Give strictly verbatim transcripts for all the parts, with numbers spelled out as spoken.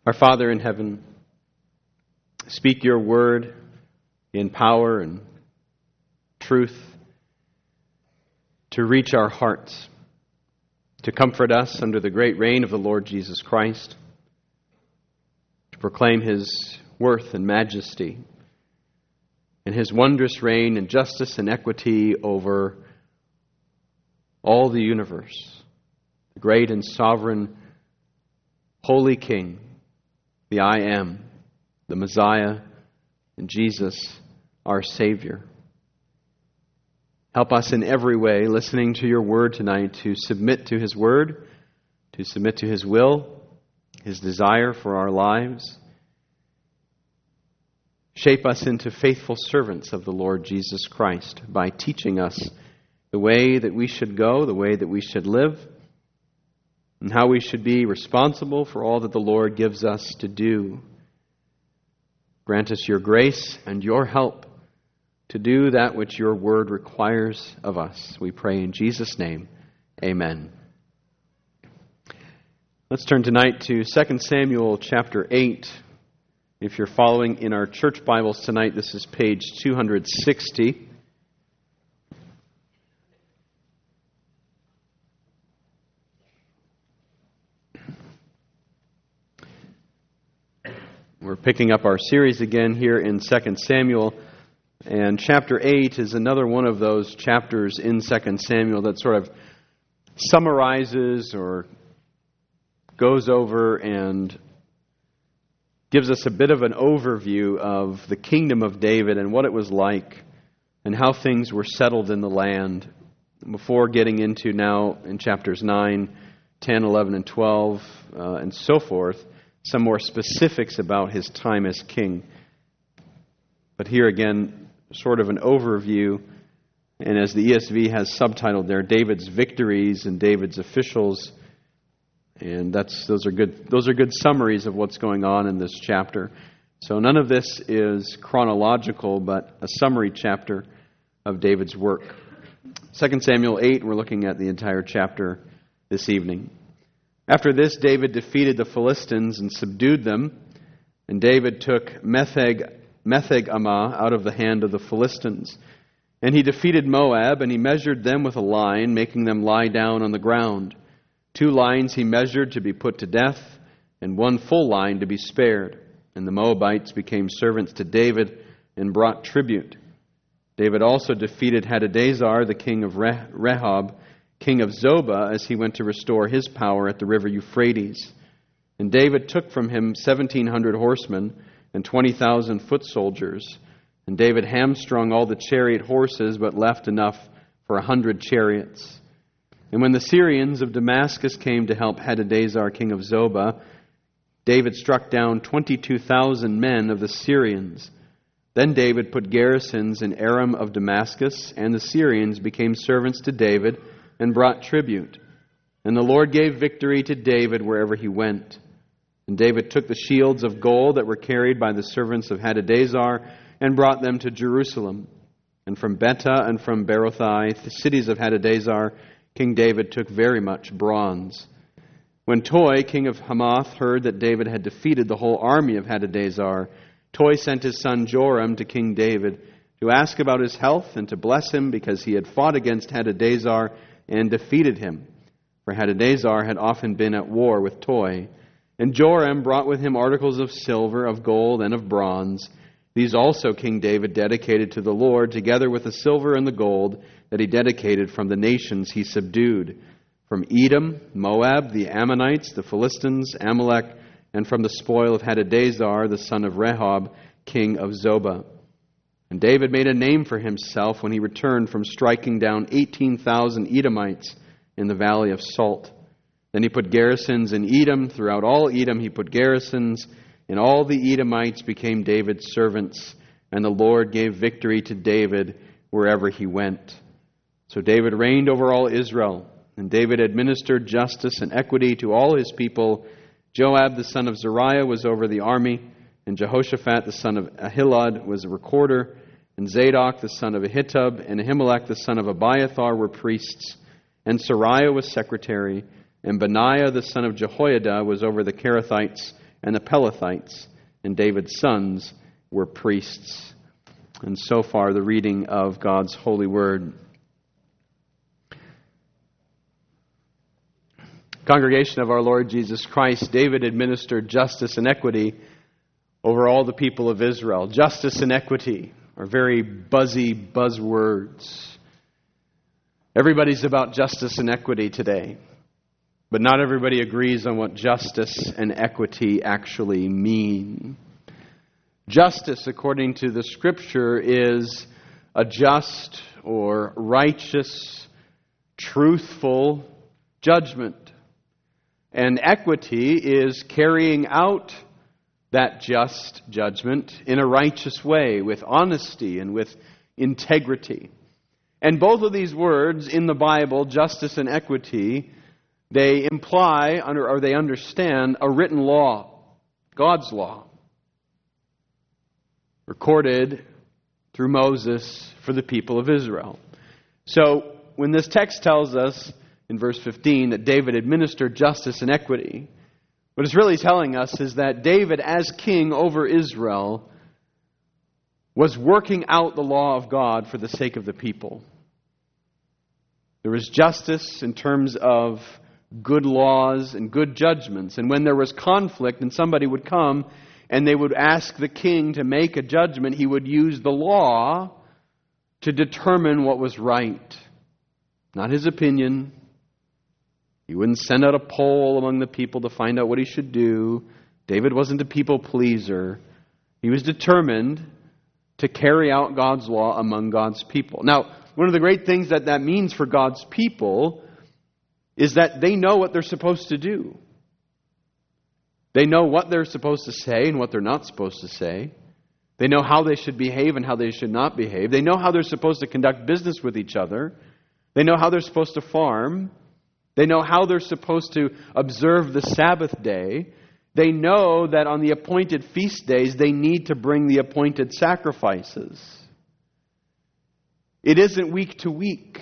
Our Father in heaven, speak your word in power and truth to reach our hearts, to comfort us under the great reign of the Lord Jesus Christ, to proclaim His worth and majesty and His wondrous reign in justice and equity over all the universe, the great and sovereign Holy King, the I Am, the Messiah, and Jesus, our Savior. Help us in every way, listening to your word tonight, to submit to His word, to submit to His will, His desire for our lives. Shape us into faithful servants of the Lord Jesus Christ by teaching us the way that we should go, the way that we should live, and how we should be responsible for all that the Lord gives us to do. Grant us your grace and your help to do that which your word requires of us. We pray in Jesus' name. Amen. Let's turn tonight to Second Samuel chapter eight. If you're following in our church Bibles tonight, this is page two sixty. We're picking up our series again here in Second Samuel, and chapter eight is another one of those chapters in Second Samuel that sort of summarizes or goes over and gives us a bit of an overview of the kingdom of David and what it was like and how things were settled in the land before getting into now in chapters nine, ten, eleven, and twelve, uh, and so forth, some more specifics about his time as king. But here again, sort of an overview, and as the E S V has subtitled there, David's victories and David's officials, and that's those are good those are good summaries of what's going on in this chapter. So none of this is chronological, but a summary chapter of David's work. Second Samuel eight, we're looking at the entire chapter this evening. After this, David defeated the Philistines and subdued them, and David took Metheg, Metheg-ammah out of the hand of the Philistines. And he defeated Moab, and he measured them with a line, making them lie down on the ground. Two lines he measured to be put to death, and one full line to be spared. And the Moabites became servants to David and brought tribute. David also defeated Hadadezer, the king of Re- Rehob, king of Zobah, as he went to restore his power at the river Euphrates. And David took from him seventeen hundred horsemen and twenty thousand foot soldiers. And David hamstrung all the chariot horses, but left enough for a hundred chariots. And when the Syrians of Damascus came to help Hadadezer, king of Zobah, David struck down twenty-two thousand men of the Syrians. Then David put garrisons in Aram of Damascus, and the Syrians became servants to David and brought tribute. And the Lord gave victory to David wherever he went. And David took the shields of gold that were carried by the servants of Hadadezer and brought them to Jerusalem. And from Betah and from Berothai, the cities of Hadadezer, King David took very much bronze. When Toi, king of Hamath, heard that David had defeated the whole army of Hadadezer, Toi sent his son Joram to King David to ask about his health and to bless him because he had fought against Hadadezer and defeated him. For Hadadezer had often been at war with Toi. And Joram brought with him articles of silver, of gold, and of bronze. These also King David dedicated to the Lord, together with the silver and the gold that he dedicated from the nations he subdued, from Edom, Moab, the Ammonites, the Philistines, Amalek, and from the spoil of Hadadezer, the son of Rehob, king of Zobah. And David made a name for himself when he returned from striking down eighteen thousand Edomites in the valley of Salt. Then he put garrisons in Edom. Throughout all Edom he put garrisons, and all the Edomites became David's servants, and the Lord gave victory to David wherever he went. So David reigned over all Israel, and David administered justice and equity to all his people. Joab the son of Zeruiah was over the army, and Jehoshaphat the son of Ahilud was a recorder, and Zadok the son of Ahitub and Ahimelech the son of Abiathar were priests, and Sariah was secretary, and Benaiah the son of Jehoiada was over the Kerethites and the Pelethites, and David's sons were priests. And so far, the reading of God's holy word. Congregation of our Lord Jesus Christ, David administered justice and equity over all the people of Israel. Justice and equity are very buzzy buzzwords. Everybody's about justice and equity today, but not everybody agrees on what justice and equity actually mean. Justice, according to the Scripture, is a just or righteous, truthful judgment. And equity is carrying out that just judgment in a righteous way, with honesty and with integrity. And both of these words in the Bible, justice and equity, they imply or they understand a written law, God's law, recorded through Moses for the people of Israel. So when this text tells us in verse fifteen that David administered justice and equity, what it's really telling us is that David, as king over Israel, was working out the law of God for the sake of the people. There was justice in terms of good laws and good judgments. And when there was conflict and somebody would come and they would ask the king to make a judgment, he would use the law to determine what was right. Not his opinion. He wouldn't send out a poll among the people to find out what he should do. David wasn't a people pleaser. He was determined to carry out God's law among God's people. Now, one of the great things that that means for God's people is that they know what they're supposed to do. They know what they're supposed to say and what they're not supposed to say. They know how they should behave and how they should not behave. They know how they're supposed to conduct business with each other. They know how they're supposed to farm. They know how they're supposed to observe the Sabbath day. They know that on the appointed feast days, they need to bring the appointed sacrifices. It isn't week to week,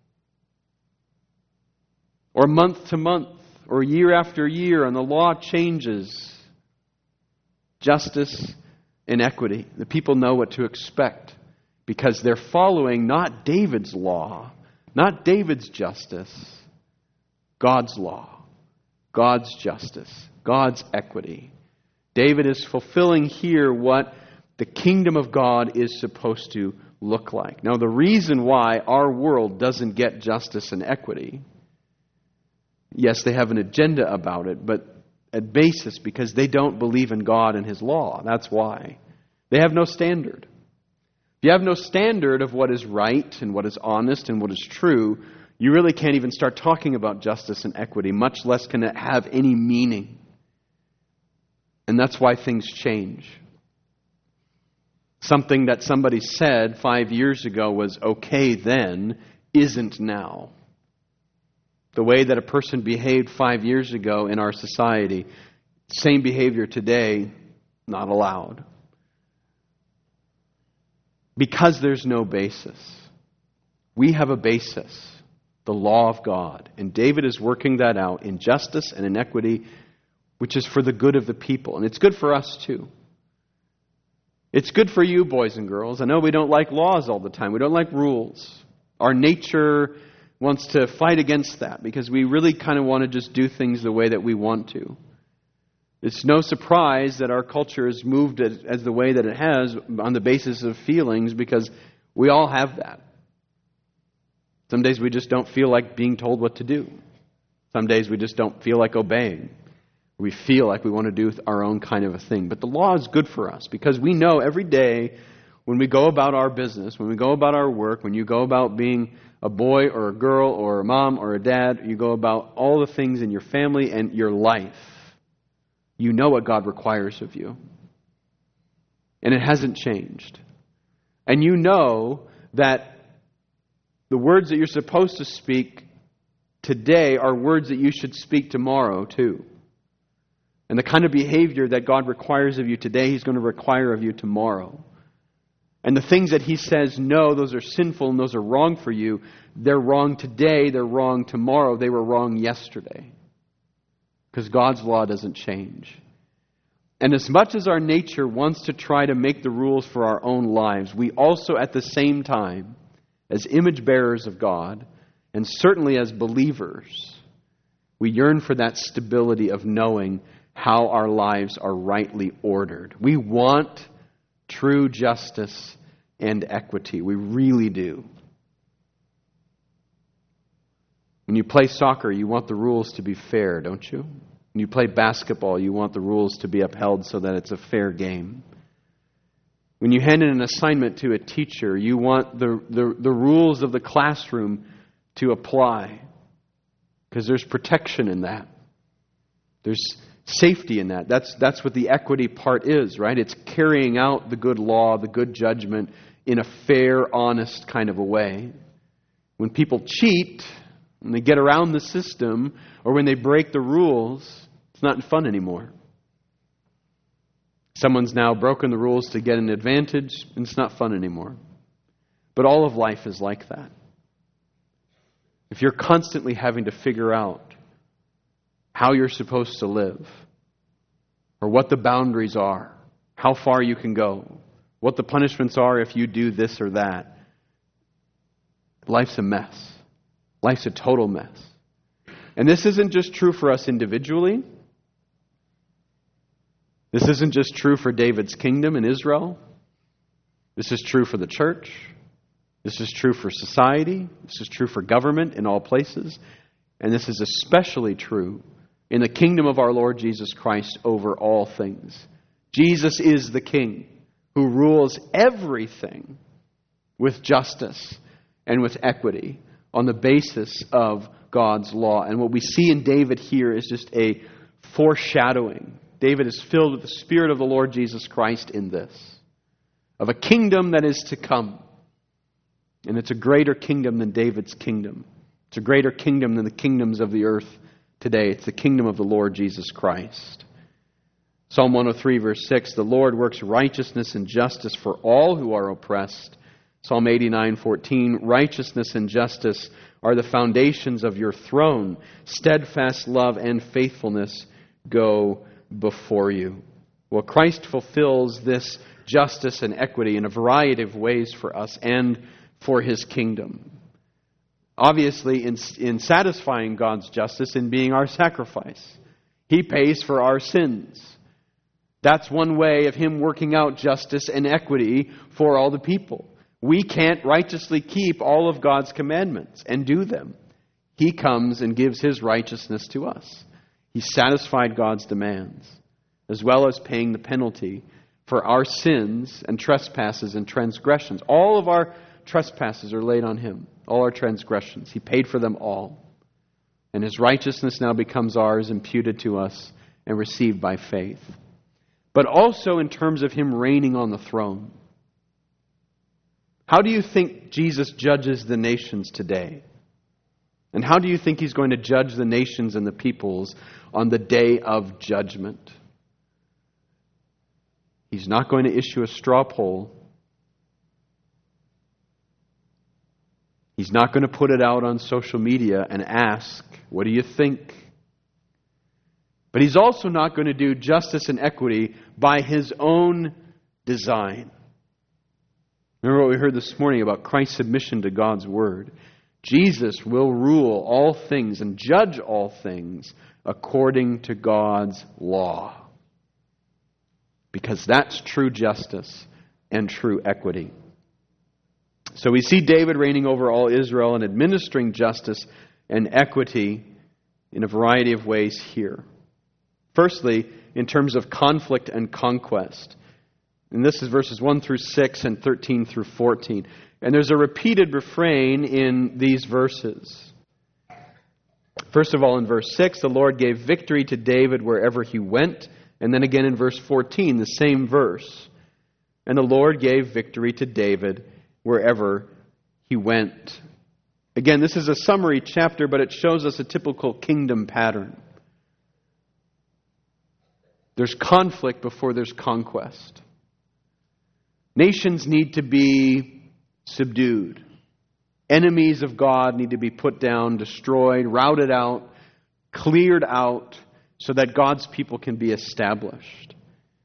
or month to month, or year after year, and the law changes. Justice and equity. The people know what to expect because they're following not David's law, not David's justice, God's law, God's justice, God's equity. David is fulfilling here what the kingdom of God is supposed to look like. Now, the reason why our world doesn't get justice and equity, yes, they have an agenda about it, but at basis because they don't believe in God and His law. That's why. They have no standard. If you have no standard of what is right and what is honest and what is true, you really can't even start talking about justice and equity, much less can it have any meaning. And that's why things change. Something that somebody said five years ago was okay then, isn't now. The way that a person behaved five years ago in our society, same behavior today, not allowed. Because there's no basis. We have a basis. The law of God. And David is working that out in justice and in equity, which is for the good of the people. And it's good for us too. It's good for you, boys and girls. I know we don't like laws all the time. We don't like rules. Our nature wants to fight against that because we really kind of want to just do things the way that we want to. It's no surprise that our culture has moved as, as the way that it has on the basis of feelings because we all have that. Some days we just don't feel like being told what to do. Some days we just don't feel like obeying. We feel like we want to do our own kind of a thing. But the law is good for us because we know every day when we go about our business, when we go about our work, when you go about being a boy or a girl or a mom or a dad, you go about all the things in your family and your life. You know what God requires of you. And it hasn't changed. And you know that the words that you're supposed to speak today are words that you should speak tomorrow too. And the kind of behavior that God requires of you today, He's going to require of you tomorrow. And the things that He says, no, those are sinful and those are wrong for you, they're wrong today, they're wrong tomorrow, they were wrong yesterday. Because God's law doesn't change. And as much as our nature wants to try to make the rules for our own lives, we also at the same time, as image bearers of God, and certainly as believers, we yearn for that stability of knowing how our lives are rightly ordered. We want true justice and equity. We really do. When you play soccer, you want the rules to be fair, don't you? When you play basketball, you want the rules to be upheld so that it's a fair game. When you hand in an assignment to a teacher, you want the, the, the rules of the classroom to apply, because there's protection in that. There's safety in that. That's, that's what the equity part is, right? It's carrying out the good law, the good judgment in a fair, honest kind of a way. When people cheat, when they get around the system, or when they break the rules, it's not fun anymore. Someone's now broken the rules to get an advantage, and it's not fun anymore. But all of life is like that. If you're constantly having to figure out how you're supposed to live, or what the boundaries are, how far you can go, what the punishments are if you do this or that, life's a mess. Life's a total mess. And this isn't just true for us individually. This isn't just true for David's kingdom in Israel. This is true for the church. This is true for society. This is true for government in all places. And this is especially true in the kingdom of our Lord Jesus Christ over all things. Jesus is the King who rules everything with justice and with equity on the basis of God's law. And what we see in David here is just a foreshadowing. David is filled with the Spirit of the Lord Jesus Christ in this, of a kingdom that is to come. And it's a greater kingdom than David's kingdom. It's a greater kingdom than the kingdoms of the earth today. It's the kingdom of the Lord Jesus Christ. Psalm one oh three, verse six, the Lord works righteousness and justice for all who are oppressed. Psalm eighty-nine, fourteen, righteousness and justice are the foundations of your throne. Steadfast love and faithfulness go before you. Well, Christ fulfills this justice and equity in a variety of ways for us and for His kingdom. Obviously, in, in satisfying God's justice in being our sacrifice. He pays for our sins. That's one way of Him working out justice and equity for all the people. We can't righteously keep all of God's commandments and do them. He comes and gives His righteousness to us. He satisfied God's demands, as well as paying the penalty for our sins and trespasses and transgressions. All of our trespasses are laid on Him, all our transgressions. He paid for them all. And His righteousness now becomes ours, imputed to us, and received by faith. But also in terms of Him reigning on the throne. How do you think Jesus judges the nations today? And how do you think He's going to judge the nations and the peoples on the day of judgment? He's not going to issue a straw poll. He's not going to put it out on social media and ask, what do you think? But He's also not going to do justice and equity by His own design. Remember what we heard this morning about Christ's submission to God's Word. Jesus will rule all things and judge all things according to God's law. Because that's true justice and true equity. So we see David reigning over all Israel and administering justice and equity in a variety of ways here. Firstly, in terms of conflict and conquest. And this is verses one through six and thirteen through fourteen. And there's a repeated refrain in these verses. First of all, in verse six, the Lord gave victory to David wherever he went. And then again in verse fourteen, the same verse. And the Lord gave victory to David wherever he went. Again, this is a summary chapter, but it shows us a typical kingdom pattern. There's conflict before there's conquest. Nations need to be subdued. Enemies of God need to be put down, destroyed, routed out, cleared out, so that God's people can be established.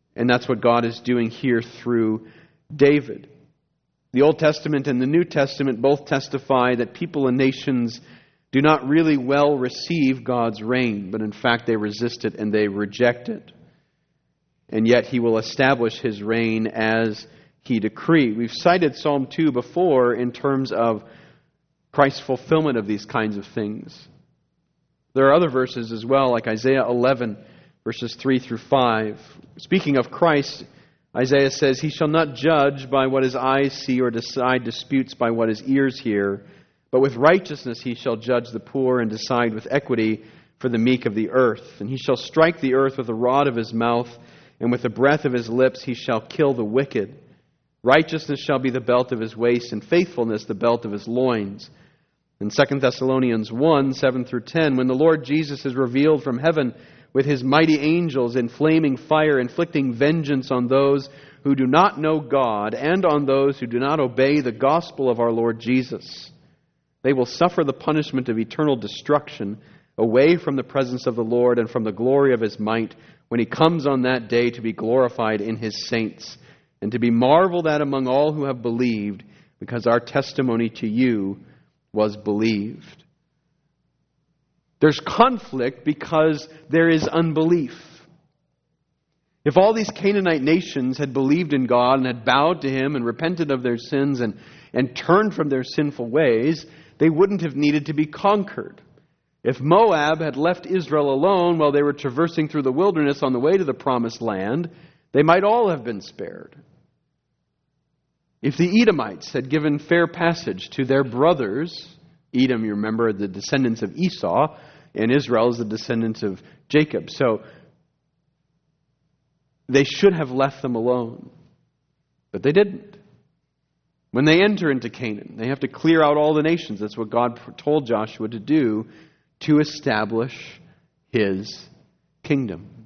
And that's what God is doing here through David. The Old Testament and the New Testament both testify that people and nations do not really well receive God's reign, but in fact they resist it and they reject it. And yet He will establish His reign as He decreed. We've cited Psalm two before in terms of Christ's fulfillment of these kinds of things. There are other verses as well, like Isaiah eleven, verses three through five. Speaking of Christ, Isaiah says, He shall not judge by what His eyes see or decide disputes by what His ears hear, but with righteousness He shall judge the poor and decide with equity for the meek of the earth. And He shall strike the earth with the rod of His mouth, and with the breath of His lips He shall kill the wicked. Righteousness shall be the belt of His waist, and faithfulness the belt of His loins. In Second Thessalonians one, seven through ten, when the Lord Jesus is revealed from heaven with His mighty angels in flaming fire, inflicting vengeance on those who do not know God and on those who do not obey the gospel of our Lord Jesus. They will suffer the punishment of eternal destruction away from the presence of the Lord and from the glory of His might when He comes on that day to be glorified in His saints and to be marveled at among all who have believed, because our testimony to you was believed. There's conflict because there is unbelief. If all these Canaanite nations had believed in God and had bowed to Him and repented of their sins and, and turned from their sinful ways, they wouldn't have needed to be conquered. If Moab had left Israel alone while they were traversing through the wilderness on the way to the promised land, they might all have been spared. If the Edomites had given fair passage to their brothers, Edom, you remember, the descendants of Esau, and Israel is the descendants of Jacob. So they should have left them alone. But they didn't. When they enter into Canaan, they have to clear out all the nations. That's what God told Joshua to do to establish His kingdom.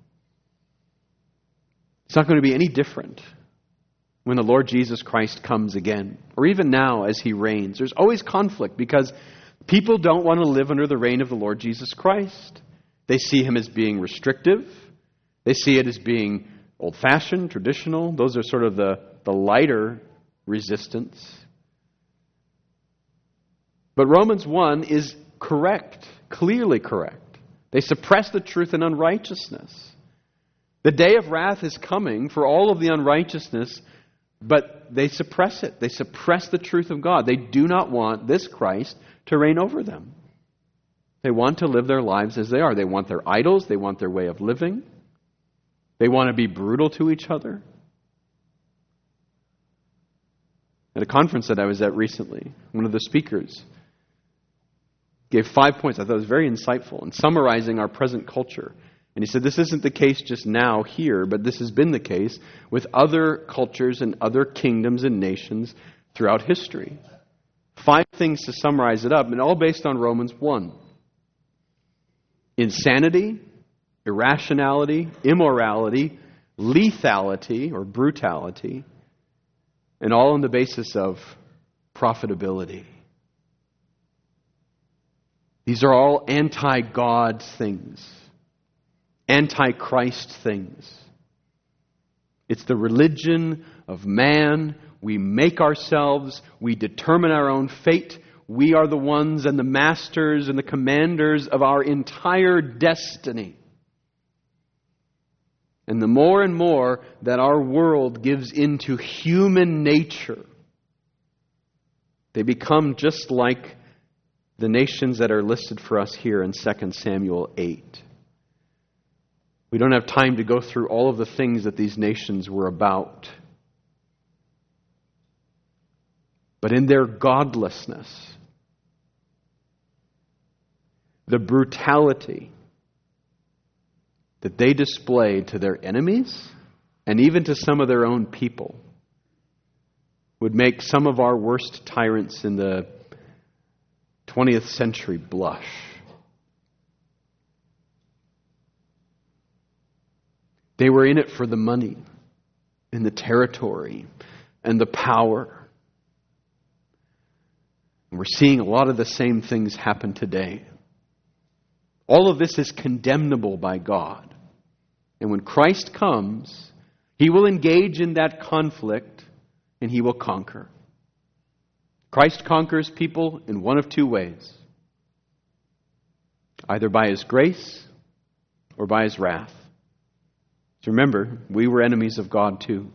It's not going to be any different when the Lord Jesus Christ comes again, or even now as He reigns. There's always conflict because people don't want to live under the reign of the Lord Jesus Christ. They see Him as being restrictive. They see it as being old-fashioned, traditional. Those are sort of the, the lighter resistance. But Romans one is correct, clearly correct. They suppress the truth in unrighteousness. The day of wrath is coming for all of the unrighteousness, but they suppress it. They suppress the truth of God. They do not want this Christ to reign over them. They want to live their lives as they are. They want their idols. They want their way of living. They want to be brutal to each other. At a conference that I was at recently, one of the speakers gave five points I thought was very insightful in summarizing our present culture. And he said this isn't the case just now here, but this has been the case with other cultures and other kingdoms and nations throughout history. Five things to summarize it up, and all based on Romans one. Insanity, irrationality, immorality, lethality or brutality, and all on the basis of profitability. These are all anti-God things, anti-Christ things. It's the religion of man. We make ourselves, we determine our own fate. We are the ones and the masters and the commanders of our entire destiny. And the more and more that our world gives into human nature, they become just like the nations that are listed for us here in Second Samuel eight. We don't have time to go through all of the things that these nations were about. But in their godlessness, the brutality that they displayed to their enemies and even to some of their own people would make some of our worst tyrants in the twentieth century blush. They were in it for the money and the territory and the power. And we're seeing a lot of the same things happen today. All of this is condemnable by God. And when Christ comes, He will engage in that conflict and he will conquer. Christ conquers people in one of two ways. Either by his grace or by his wrath. So remember, we were enemies of God too.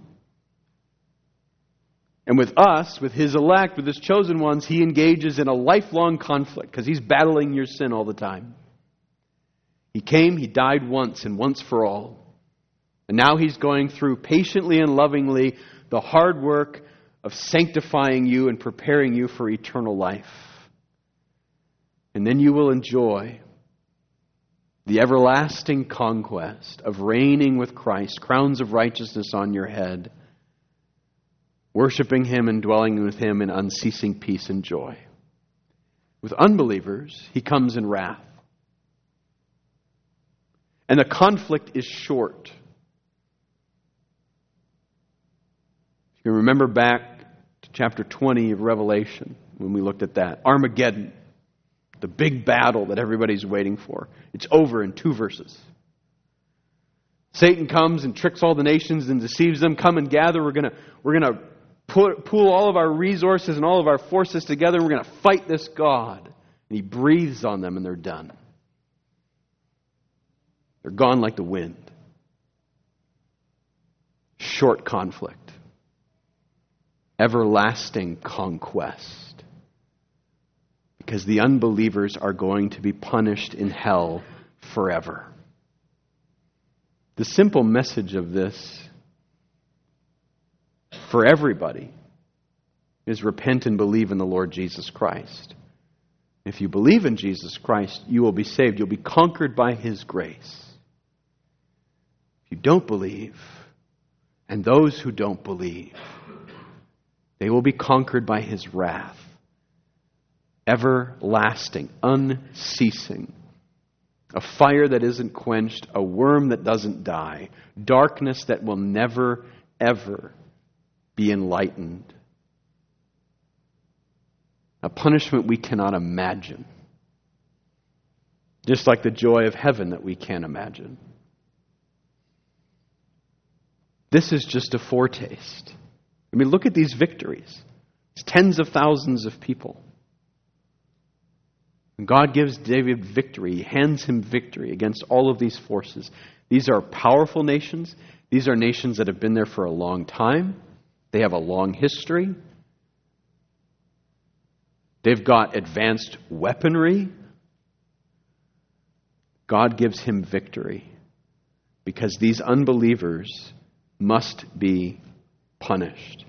And with us, with his elect, with his chosen ones, he engages in a lifelong conflict because he's battling your sin all the time. He came, he died once and once for all. And now he's going through patiently and lovingly the hard work of sanctifying you and preparing you for eternal life. And then you will enjoy the everlasting conquest of reigning with Christ, crowns of righteousness on your head, worshiping him and dwelling with him in unceasing peace and joy. With unbelievers, he comes in wrath. And the conflict is short. You can remember back to chapter twenty of Revelation when we looked at that. Armageddon, the big battle that everybody's waiting for. It's over in two verses. Satan comes and tricks all the nations and deceives them. Come and gather. We're going to we're going to put, pool all of our resources and all of our forces together. And we're going to fight this God. And he breathes on them and they're done. They're gone like the wind. Short conflict. Everlasting conquest. Because the unbelievers are going to be punished in hell forever. The simple message of this for everybody is repent and believe in the Lord Jesus Christ. If you believe in Jesus Christ, you will be saved. You'll be conquered by his grace. If you don't believe, and those who don't believe, they will be conquered by his wrath. Everlasting, unceasing. A fire that isn't quenched, a worm that doesn't die, darkness that will never, ever be enlightened. A punishment we cannot imagine. Just like the joy of heaven that we can't imagine. This is just a foretaste. I mean, look at these victories. It's tens of thousands of people. And God gives David victory. He hands him victory against all of these forces. These are powerful nations. These are nations that have been there for a long time. They have a long history. They've got advanced weaponry. God gives him victory because these unbelievers must be punished.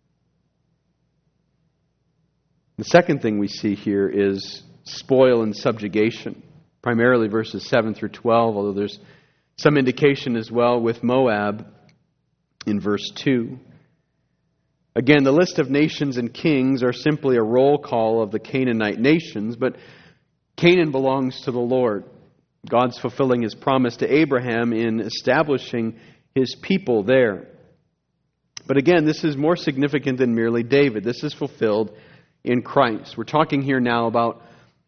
The second thing we see here is spoil and subjugation, primarily verses seven through twelve, although there's some indication as well with Moab in verse two. Again, the list of nations and kings are simply a roll call of the Canaanite nations, but Canaan belongs to the Lord. God's fulfilling his promise to Abraham in establishing his people there. But again, this is more significant than merely David. This is fulfilled in Christ. We're talking here now about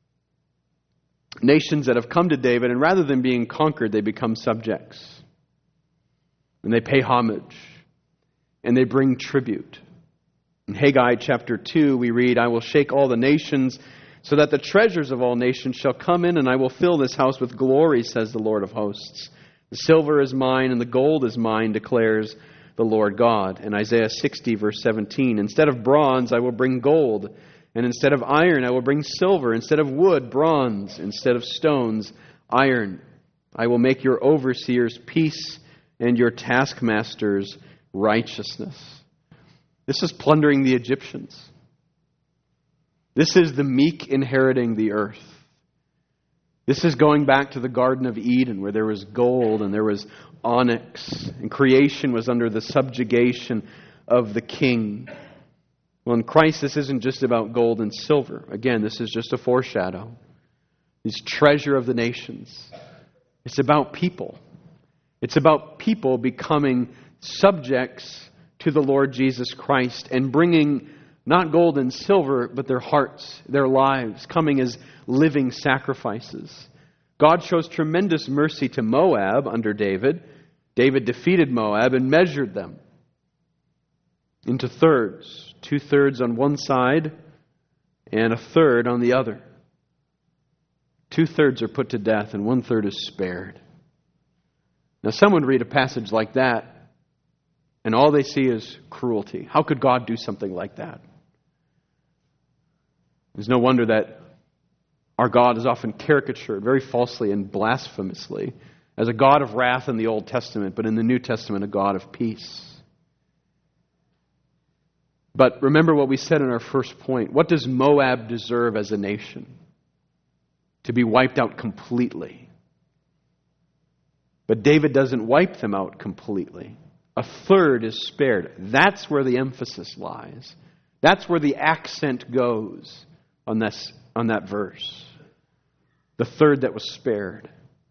nations that have come to David, and rather than being conquered, they become subjects. And they pay homage. And they bring tribute. In Haggai chapter two, we read, I will shake all the nations, so that the treasures of all nations shall come in, and I will fill this house with glory, says the Lord of hosts. The silver is mine, and the gold is mine, declares the Lord God. In Isaiah sixty, verse seventeen, instead of bronze, I will bring gold. And instead of iron, I will bring silver. Instead of wood, bronze. Instead of stones, iron. I will make your overseers peace and your taskmasters righteousness. This is plundering the Egyptians. This is the meek inheriting the earth. This is going back to the Garden of Eden where there was gold and there was onyx. And creation was under the subjugation of the king. Well, in Christ, this isn't just about gold and silver. Again, this is just a foreshadow. This treasure of the nations. It's about people. It's about people becoming subjects to the Lord Jesus Christ and bringing not gold and silver, but their hearts, their lives, coming as living sacrifices. God shows tremendous mercy to Moab under David, David defeated Moab and measured them into thirds. Two-thirds on one side and a third on the other. Two-thirds are put to death and one-third is spared. Now, someone read a passage like that and all they see is cruelty. How could God do something like that? There's no wonder that our God is often caricatured very falsely and blasphemously as a God of wrath in the Old Testament, but in the New Testament, a God of peace. But remember what we said in our first point. What does Moab deserve as a nation? To be wiped out completely. But David doesn't wipe them out completely. A third is spared. That's where the emphasis lies. That's where the accent goes on this, on that verse. The third that was spared.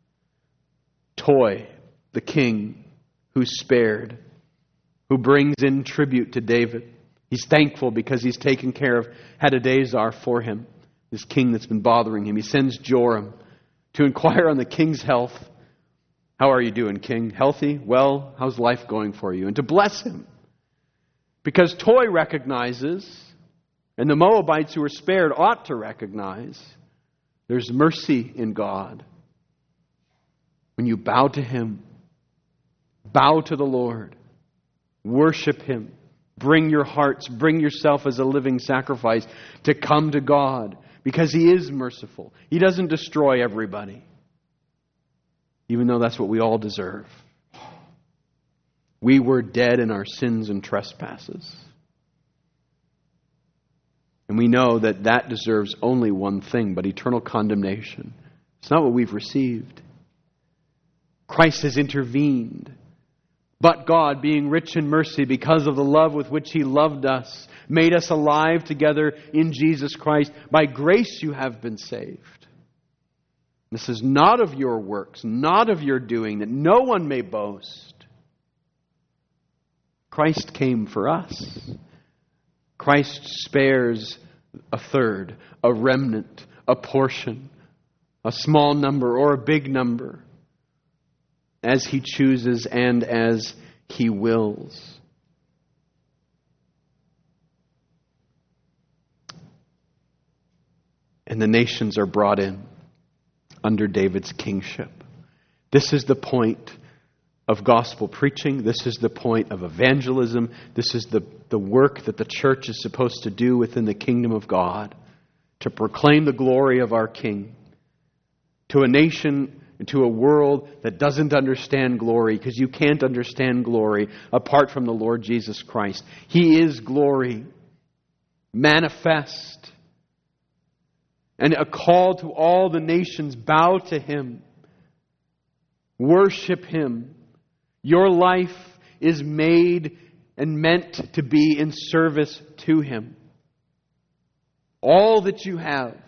Toi, the king, who's spared, who brings in tribute to David. He's thankful because he's taken care of Hadadezer for him, this king that's been bothering him. He sends Joram to inquire on the king's health. How are you doing, king? Healthy? Well, how's life going for you? And to bless him. Because Toi recognizes, and the Moabites who were spared ought to recognize, there's mercy in God. When you bow to Him, bow to the Lord, worship Him, bring your hearts, bring yourself as a living sacrifice to come to God, because He is merciful. He doesn't destroy everybody, even though that's what we all deserve. We were dead in our sins and trespasses. And we know that that deserves only one thing, but eternal condemnation. It's not what we've received. Christ has intervened. But God, being rich in mercy because of the love with which He loved us, made us alive together in Jesus Christ. By grace you have been saved. This is not of your works, not of your doing, that no one may boast. Christ came for us. Christ spares a third, a remnant, a portion, a small number or a big number, as He chooses and as He wills. And the nations are brought in under David's kingship. This is the point of gospel preaching. This is the point of evangelism. This is the, the work that the church is supposed to do within the kingdom of God, to proclaim the glory of our King to a nation and to a world that doesn't understand glory, because you can't understand glory apart from the Lord Jesus Christ. He is glory, manifest. And a call to all the nations, bow to Him. Worship Him. Your life is made and meant to be in service to Him. All that you have,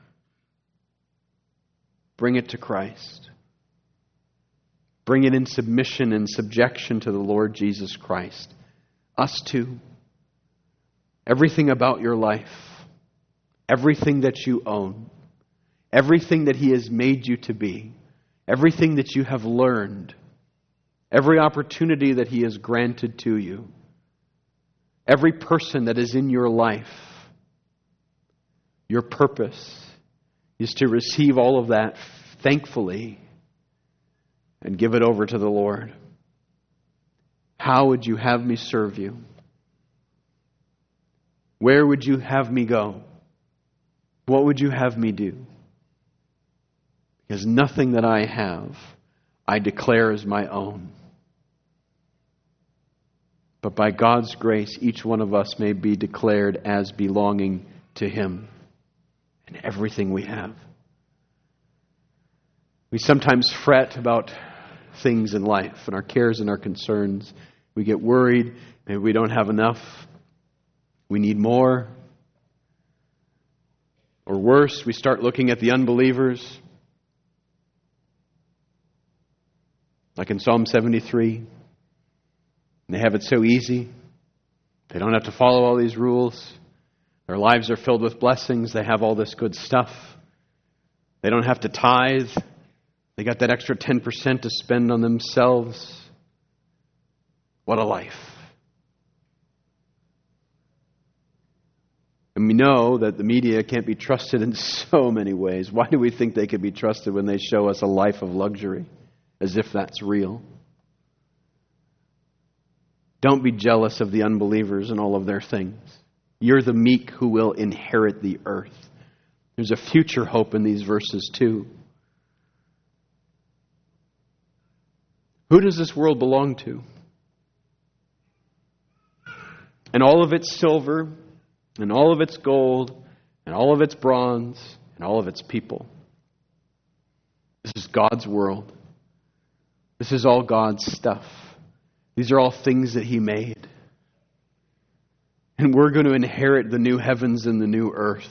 bring it to Christ. Bring it in submission and subjection to the Lord Jesus Christ. Us too. Everything about your life, everything that you own, everything that He has made you to be, everything that you have learned, every opportunity that He has granted to you, every person that is in your life, your purpose is to receive all of that thankfully and give it over to the Lord. How would you have me serve you? Where would you have me go? What would you have me do? Because nothing that I have, I declare as my own. But by God's grace, each one of us may be declared as belonging to Him and everything we have. We sometimes fret about things in life and our cares and our concerns. We get worried. Maybe we don't have enough. We need more. Or worse, we start looking at the unbelievers. Like in Psalm seventy-three. They have it so easy. They don't have to follow all these rules. Their lives are filled with blessings. They have all this good stuff. They don't have to tithe. They got that extra ten percent to spend on themselves. What a life. And we know that the media can't be trusted in so many ways. Why do we think they can be trusted when they show us a life of luxury, as if that's real? Don't be jealous of the unbelievers and all of their things. You're the meek who will inherit the earth. There's a future hope in these verses too. Who does this world belong to? And all of its silver, and all of its gold, and all of its bronze, and all of its people. This is God's world. This is all God's stuff. These are all things that He made. And we're going to inherit the new heavens and the new earth.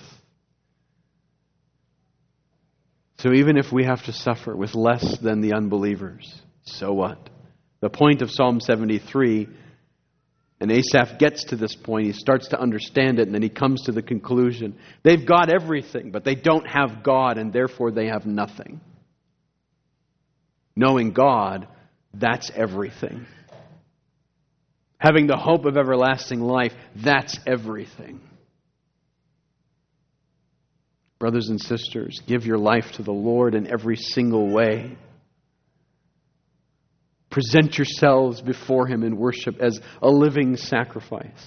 So even if we have to suffer with less than the unbelievers, so what? The point of Psalm seventy-three, and Asaph gets to this point, he starts to understand it, and then he comes to the conclusion. They've got everything, but they don't have God, and therefore they have nothing. Knowing God, that's everything. Having the hope of everlasting life, that's everything. Brothers and sisters, give your life to the Lord in every single way. Present yourselves before Him in worship as a living sacrifice.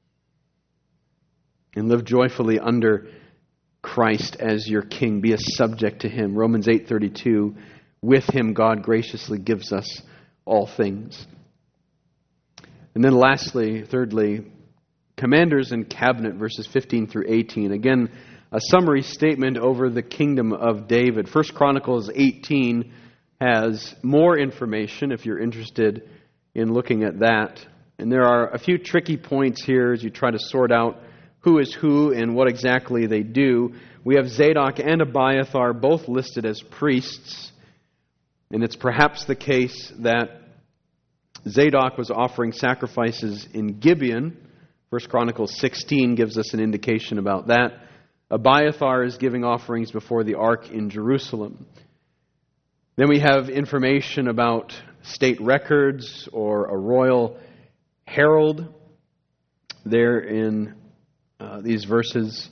And live joyfully under Christ as your King. Be a subject to Him. Romans eight thirty-two, with Him God graciously gives us all things. And then lastly, thirdly, commanders and cabinet, verses fifteen through eighteen. Again, a summary statement over the kingdom of David. First Chronicles eighteen has more information if you're interested in looking at that. And there are a few tricky points here as you try to sort out who is who and what exactly they do. We have Zadok and Abiathar both listed as priests. And it's perhaps the case that Zadok was offering sacrifices in Gibeon. First Chronicles sixteen gives us an indication about that. Abiathar is giving offerings before the ark in Jerusalem. Then we have information about state records or a royal herald there in uh, these verses.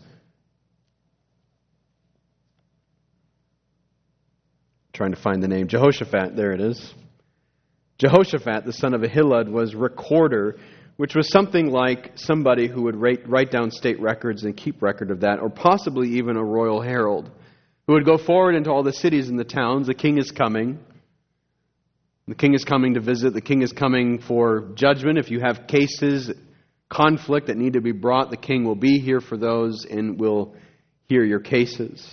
Trying to find the name. Jehoshaphat, there it is. Jehoshaphat, the son of Ahilud, was recorder, which was something like somebody who would write, write down state records and keep record of that, or possibly even a royal herald, who would go forward into all the cities and the towns. The king is coming. The king is coming to visit. The king is coming for judgment. If you have cases, conflict that need to be brought, the king will be here for those and will hear your cases.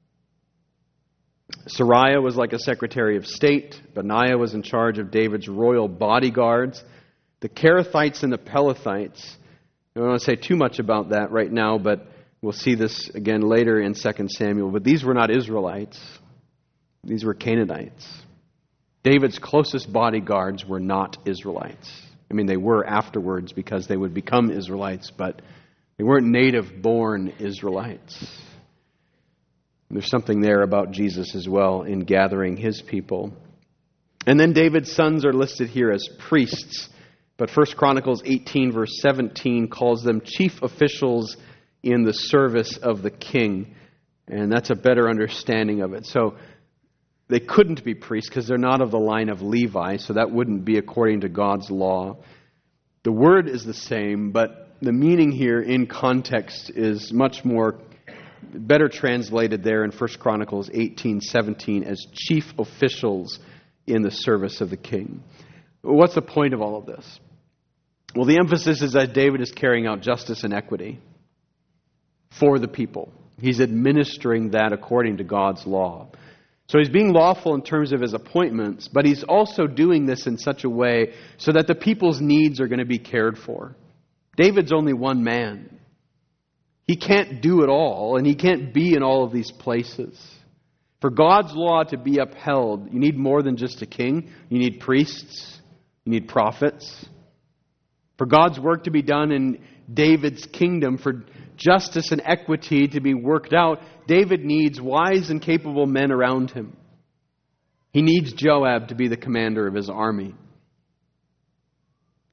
Sariah was like a secretary of state. Benaiah was in charge of David's royal bodyguards. The Kerethites and the Pelethites, I don't want to say too much about that right now, but we'll see this again later in Second Samuel. But these were not Israelites. These were Canaanites. David's closest bodyguards were not Israelites. I mean, they were afterwards because they would become Israelites, but they weren't native-born Israelites. There's something there about Jesus as well in gathering His people. And then David's sons are listed here as priests. But First Chronicles eighteen verse seventeen calls them chief officials in the service of the king. And that's a better understanding of it. So they couldn't be priests because they're not of the line of Levi. So that wouldn't be according to God's law. The word is the same, but the meaning here in context is much more better translated there in First Chronicles eighteen seventeen as chief officials in the service of the king. What's the point of all of this? Well, the emphasis is that David is carrying out justice and equity for the people. He's administering that according to God's law. So he's being lawful in terms of his appointments, but he's also doing this in such a way so that the people's needs are going to be cared for. David's only one man. He can't do it all, and he can't be in all of these places. For God's law to be upheld, you need more than just a king. You need priests. You need prophets. For God's work to be done in David's kingdom, for justice and equity to be worked out, David needs wise and capable men around him. He needs Joab to be the commander of his army.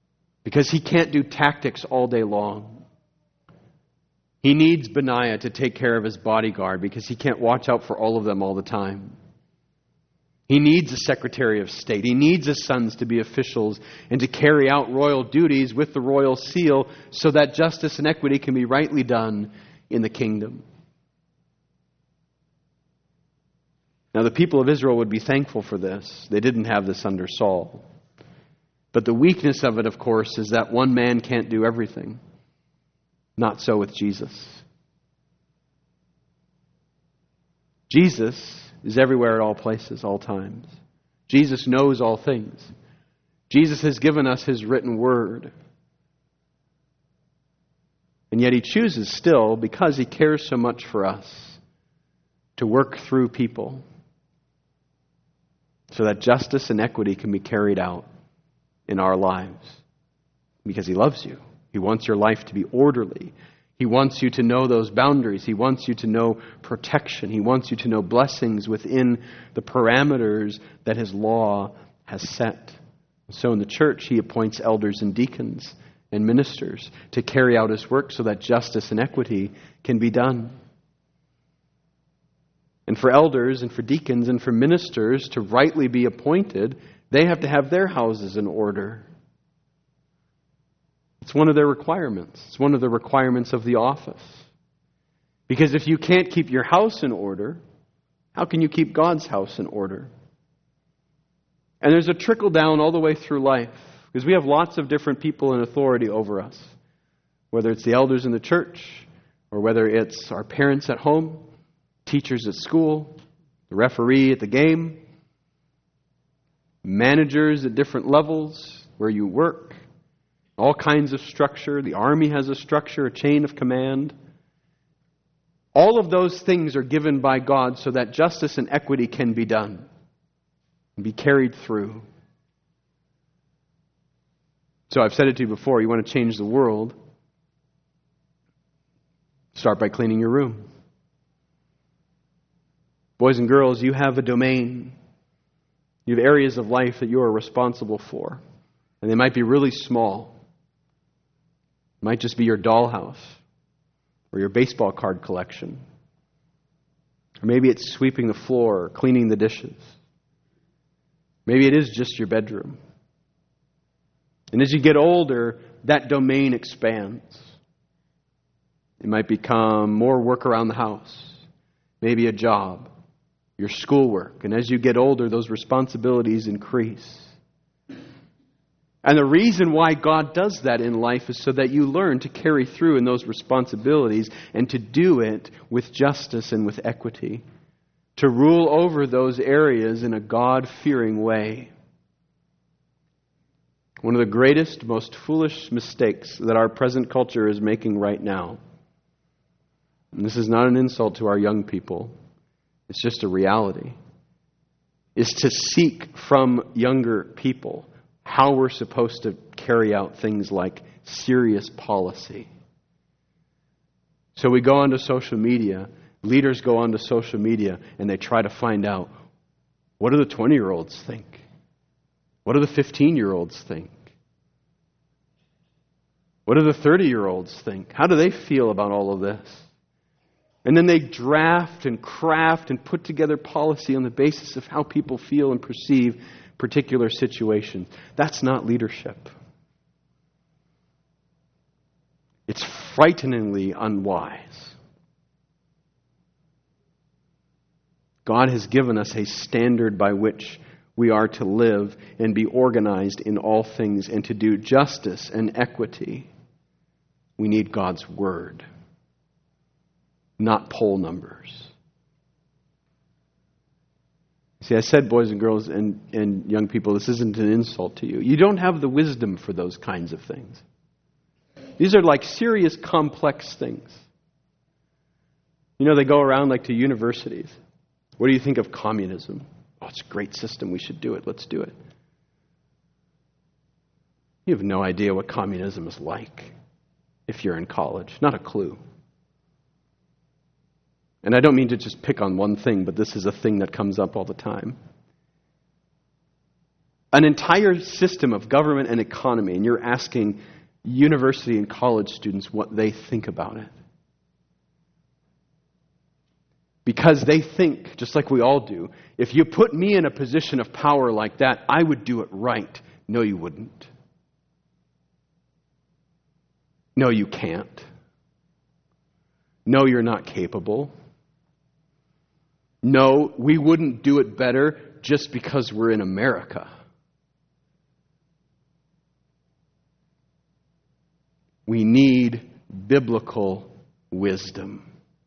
because he can't do tactics all day long. He needs Benaiah to take care of his bodyguard because he can't watch out for all of them all the time. He needs a Secretary of State. He needs his sons to be officials and to carry out royal duties with the royal seal so that justice and equity can be rightly done in the kingdom. Now, the people of Israel would be thankful for this. They didn't have this under Saul. But the weakness of it, of course, is that one man can't do everything. Not so with Jesus. Jesus is everywhere at all places, all times. Jesus knows all things. Jesus has given us His written word. And yet He chooses still, because He cares so much for us, to work through people so that justice and equity can be carried out in our lives. Because He loves you. He wants your life to be orderly. He wants you to know those boundaries. He wants you to know protection. He wants you to know blessings within the parameters that His law has set. So in the church, He appoints elders and deacons and ministers to carry out His work so that justice and equity can be done. And for elders and for deacons and for ministers to rightly be appointed, they have to have their houses in order. It's one of their requirements. It's one of the requirements of the office. Because if you can't keep your house in order, how can you keep God's house in order? And there's a trickle down all the way through life. Because we have lots of different people in authority over us. Whether it's the elders in the church, or whether it's our parents at home, teachers at school, the referee at the game, managers at different levels where you work. All kinds of structure. The army has a structure, a chain of command. All of those things are given by God so that justice and equity can be done and be carried through. So I've said it to you before, you want to change the world, start by cleaning your room. Boys and girls, you have a domain. You have areas of life that you are responsible for. And they might be really small. It might just be your dollhouse or your baseball card collection. Or maybe it's sweeping the floor or cleaning the dishes. Maybe it is just your bedroom. And as you get older, that domain expands. It might become more work around the house, maybe a job, your schoolwork. And as you get older, those responsibilities increase. And the reason why God does that in life is so that you learn to carry through in those responsibilities and to do it with justice and with equity. To rule over those areas in a God-fearing way. One of the greatest, most foolish mistakes that our present culture is making right now, and this is not an insult to our young people, it's just a reality, is to seek from younger people how we're supposed to carry out things like serious policy. So we go onto social media, leaders go onto social media, and they try to find out, what do the twenty-year-olds think? What do the fifteen-year-olds think? What do the thirty-year-olds think? How do they feel about all of this? And then they draft and craft and put together policy on the basis of how people feel and perceive particular situations. That's not leadership. It's frighteningly unwise. God has given us a standard by which we are to live and be organized in all things and to do justice and equity. We need God's Word, not poll numbers. See, I said, boys and girls and, and young people, this isn't an insult to you. You don't have the wisdom for those kinds of things. These are like serious, complex things. You know, they go around like to universities. What do you think of communism? Oh, it's a great system. We should do it. Let's do it. You have no idea what communism is like if you're in college. Not a clue. And I don't mean to just pick on one thing, but this is a thing that comes up all the time. an entire system of government and economy, and you're asking university and college students what they think about it. Because they think, just like we all do, if you put me in a position of power like that, I would do it right. No, you wouldn't. No, you can't. No, you're not capable. No, we wouldn't do it better just because we're in America. We need biblical wisdom.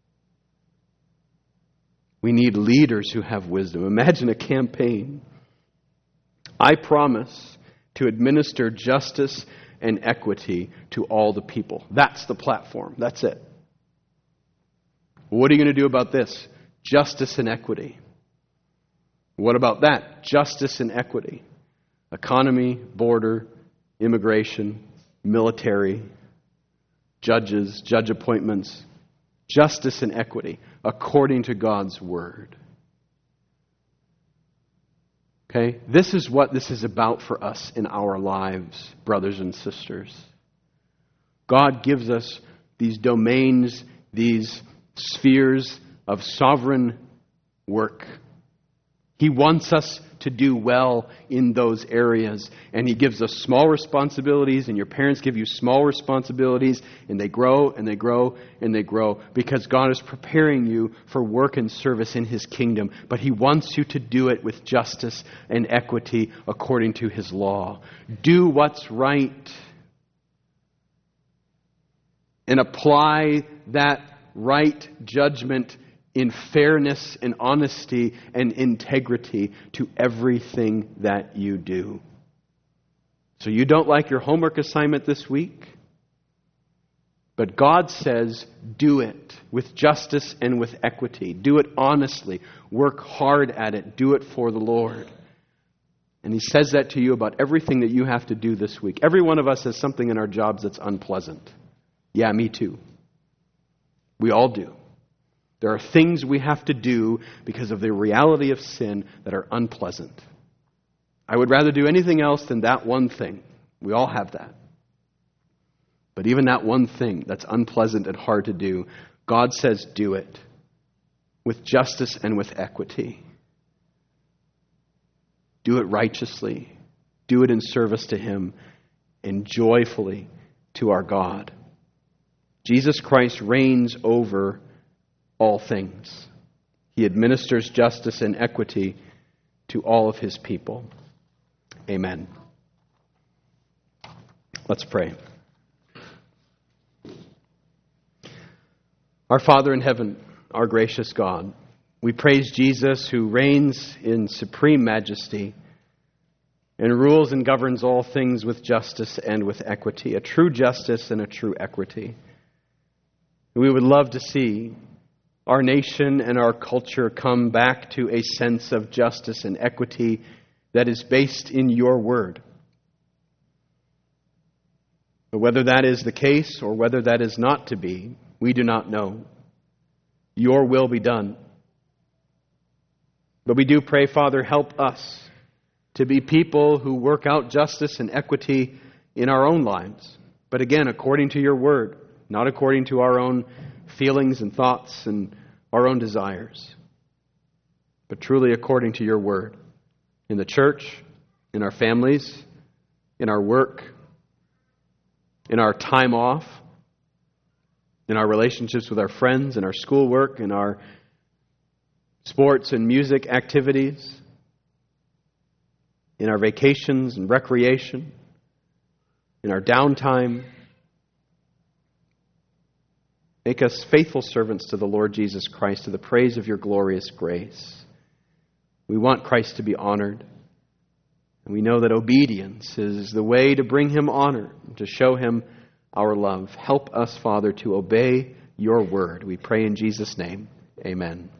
We need leaders who have wisdom. Imagine a campaign. I promise to administer justice and equity to all the people. That's the platform. That's it. What are you going to do about this? Justice and equity. What about that? Justice and equity. Economy, border, immigration, military, judges, judge appointments. Justice and equity according to God's word. Okay? This is what this is about for us in our lives, brothers and sisters. God gives us these domains, these spheres of sovereign work. He wants us to do well in those areas. And He gives us small responsibilities, and your parents give you small responsibilities, and they grow and they grow and they grow because God is preparing you for work and service in His kingdom. But He wants you to do it with justice and equity according to His law. Do what's right and apply that right judgment in fairness and honesty and integrity to everything that you do. So you don't like your homework assignment this week? But God says, do it with justice and with equity. Do it honestly. Work hard at it. Do it for the Lord. And He says that to you about everything that you have to do this week. Every one of us has something in our jobs that's unpleasant. Yeah, me too. We all do. There are things we have to do because of the reality of sin that are unpleasant. I would rather do anything else than that one thing. We all have that. But even that one thing that's unpleasant and hard to do, God says do it with justice and with equity. Do it righteously. Do it in service to Him and joyfully to our God. Jesus Christ reigns over all things. He administers justice and equity to all of His people. Amen. Let's pray. Our Father in heaven, our gracious God, we praise Jesus who reigns in supreme majesty and rules and governs all things with justice and with equity, a true justice and a true equity. We would love to see our nation and our culture come back to a sense of justice and equity that is based in your word. But whether that is the case or whether that is not to be, we do not know. Your will be done. But we do pray, Father, help us to be people who work out justice and equity in our own lives. But again, according to your word, not according to our own feelings and thoughts and our own desires, but truly according to your word. In the church, in our families, in our work, in our time off, in our relationships with our friends, in our schoolwork, in our sports and music activities, in our vacations and recreation, in our downtime. Make us faithful servants to the Lord Jesus Christ, to the praise of your glorious grace. We want Christ to be honored. And we know that obedience is the way to bring Him honor, to show Him our love. Help us, Father, to obey your word. We pray in Jesus' name. Amen.